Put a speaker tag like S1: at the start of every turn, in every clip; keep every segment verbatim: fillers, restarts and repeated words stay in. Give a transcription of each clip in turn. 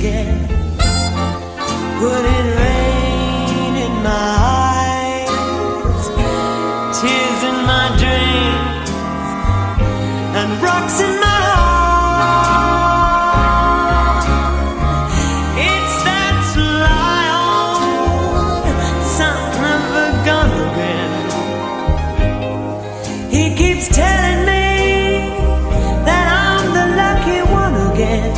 S1: again. Would it rain in my eyes, tears in my dreams, and rocks in my heart? It's that sly old son of a gun again. He keeps telling me that I'm the lucky one again,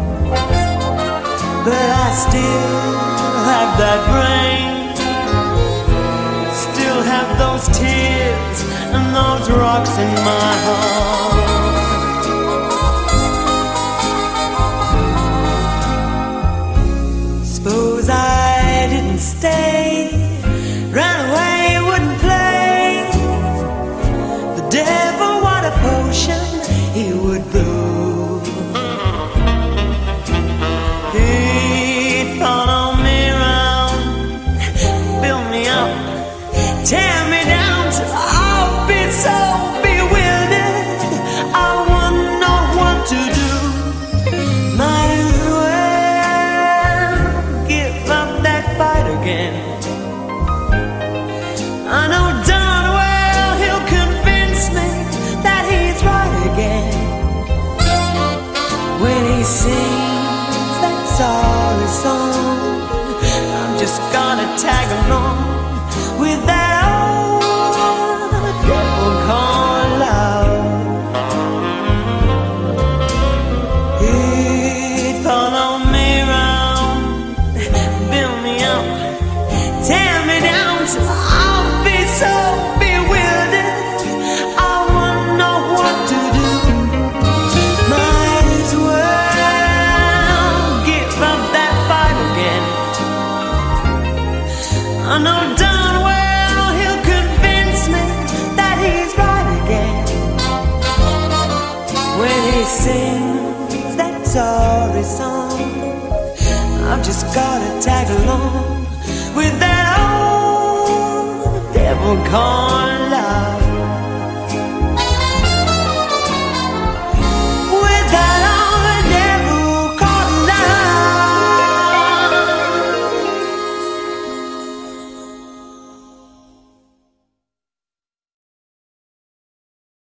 S1: but I still have that brain, still have those tears and those rocks in my heart. Suppose I didn't stay, ran away, wouldn't play. The devil, what a potion he would brew. He'd follow me around, build me up, tear me down till I'll be so bewildered I wouldn't know what to do. Might as well give up that fight again. I know darn well he'll convince me that he's right again when he sings that sorry song. I'm just gonna tag along with that old devil called love. He'd follow me around, build me up, tear me down till I'll be so bewildered I wouldn't know what to do. Might as well give up that fight again. I know darn well he'll convince me that he's right again when he sings that sorry song. I've just gotta tag along with that old devil called